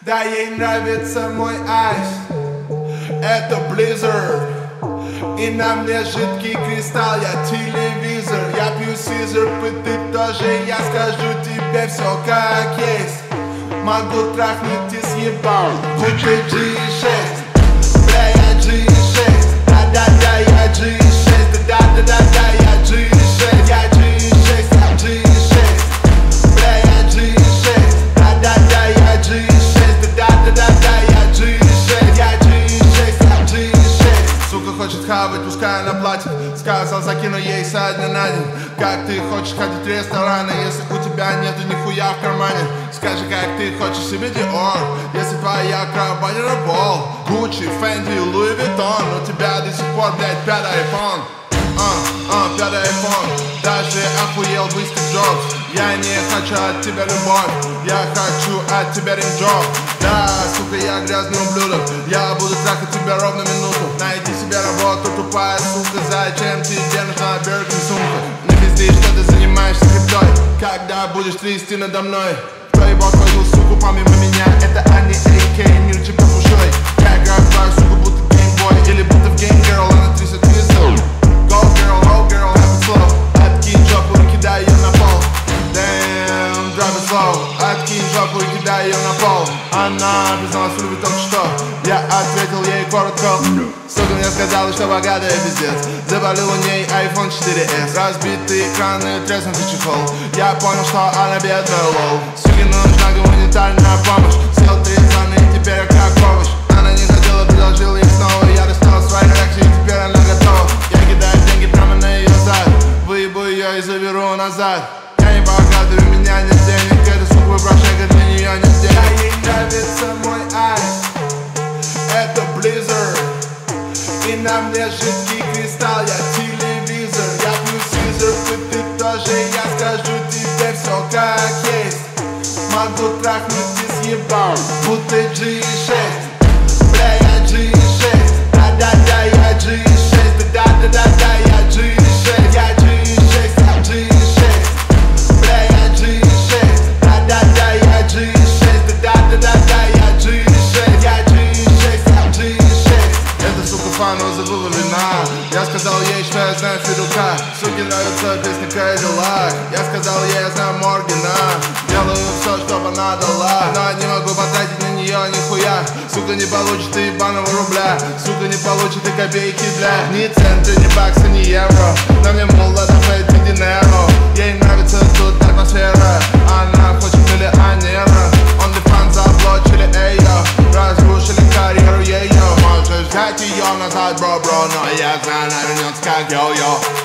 Да, ей нравится мой айс, это Blizzard. И на мне жидкий кристалл, я телевизор. Я пью сизер, ты тоже. Я скажу тебе все как есть. Могу трахнуть и съебал, будь ты G6. Бля, я G6, да-да-да, я G6. Да-да-да-да, я G6, я G6, я G6. Бля, я G6, да-да-да, я G6. Да-да-да-да, я G6, я G6, я G6. Сука хочет хавать, пускай она платит. Сказал, закину ей со дня на день. Как ты хочешь ходить в рестораны, если у тебя нету нихуя в кармане? Скажи, как ты хочешь себе Dior, если твоя карабанера бол. Gucci, Fendi, Louis Vuitton, у тебя до сих пор, блядь, пятый iPhone. Пятый iPhone, даже охуел бы Стив Джобс. Я не хочу от тебя любовь, я хочу от тебя ринджоп. Да, сука, я грязный ублюдок, я буду трахать тебя ровно минуту. Найди себе работу, тупая сука, зачем тебе нужна Birkin сумка? Не пизди, что ты занимаешься криптой, когда будешь трясти надо мной. Кто ебал твою суку помимо меня, это Ани AK, мир типа пушой. Я играю твою суку, будто геймбой, или будто в Game Girl, она трясет пизду. Go girl, have it slow. Откинь жопу и кидай ее на пол. Damn, drive it slow. Откинь жопу и кидай ее на пол. Она призналась в любви только что. Я ответил ей коротко. Сука мне сказала, что богатая пиздец. Заболел у ней iPhone 4S. Разбитые экраны, треснутый чехол. Я понял, что она бедная, лол. Суке нужна гуманитарная помощь. Съел 3 страны, теперь как овощ. Она не хотела, предложил ей снова. Я достал свои реакции, теперь она готова. Я кидаю деньги прямо на ее зад. Выебу ее и заберу назад. Я не богатый, у меня нет денег. Эта сука выброшенка, для нее нет денег. Да, ей нравится мой айс, это Blizzard. И на мне жидкий кристалл, я телевизор. Я пью сизер, ты тоже. Я скажу тебе все как есть. Могу трахнуть и съебал, будто G6. Бля, я G6, да-да-да, я G6. Да-да-да-да, я G6, я G6, я G6. Бля, я G6, да-да-да, я G6. Да-да-да-да, я G6, я G6, я G6. Эта сука фану забыла вина. Я сказал ей, что я знаю Федука. Суке нравится песня Cadillac. Я сказал ей, я знаю Моргана. Делаю все, чтобы она дала, но не могу потратить на нее нихуя. Сука не получит и ебаного рубля. Сука не получит и копейки, бля. Ни цента, ни бакса, ни евро. Но мне молодо фейт и динеро. Ей нравится тут атмосфера. Она хочет миллионера. OnlyFans заблочили ее. Разрушили карьеру ее. Можешь взять ее назад, бро, но я знаю, она вернется как йо-йо.